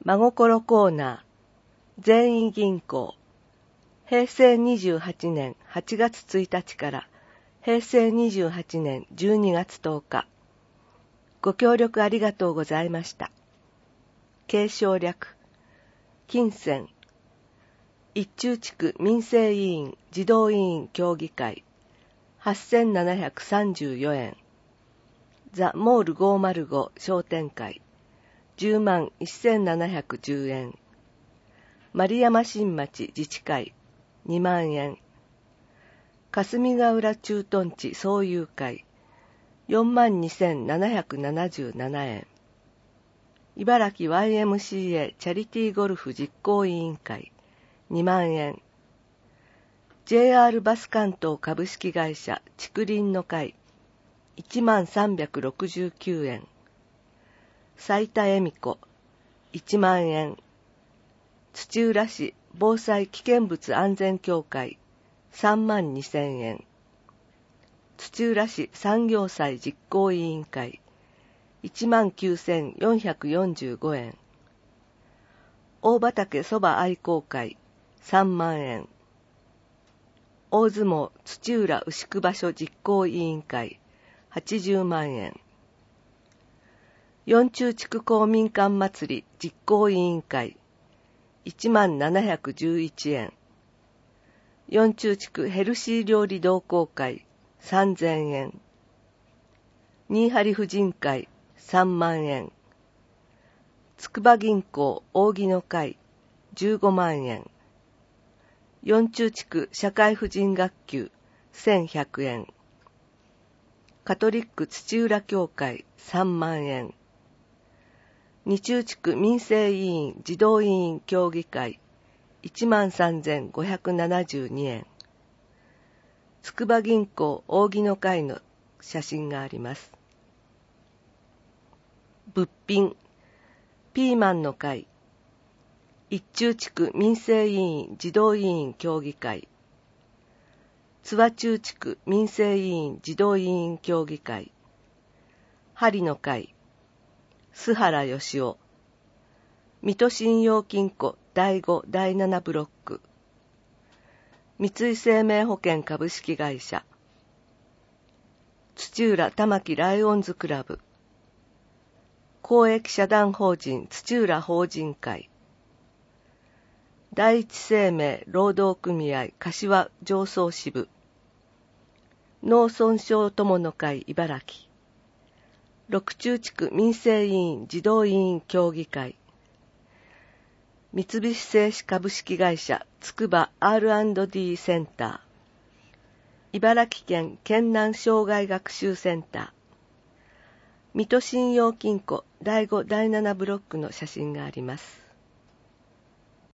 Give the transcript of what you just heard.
真心コーナー全員銀行平成28年8月1日から平成28年12月10日ご協力ありがとうございました。継承略金銭一中地区民生委員児童委員協議会8734円ザ・モール505商店会10万1710円丸山新町自治会2万円霞ヶ浦駐屯地総友会4万2777円茨城 YMCA チャリティーゴルフ実行委員会2万円 JR バス関東株式会社竹林の会1万369円斉田恵美子1万円土浦市防災危険物安全協会3万2000円土浦市産業祭実行委員会1万9445円大畑そば愛好会3万円大相撲土浦牛久場所実行委員会80万円四中地区公民館祭り実行委員会1万711円四中地区ヘルシー料理同好会3000円新張婦人会3万円筑波銀行扇の会15万円四中地区社会婦人学級1100円カトリック土浦教会3万円二中地区民生委員児童委員協議会1万3572円筑波銀行扇の会の写真があります。物品ピーマンの会一中地区民生委員児童委員協議会津和中地区民生委員児童委員協議会針の会須原義雄水戸信用金庫第5第7ブロック三井生命保険株式会社土浦玉木ライオンズクラブ公益社団法人土浦法人会第一生命労働組合柏上層支部農村省友の会茨城六中地区民生委員児童委員協議会三菱製紙株式会社つくば R&D センター茨城県県南障害学習センター水戸信用金庫第5第7ブロックの写真があります。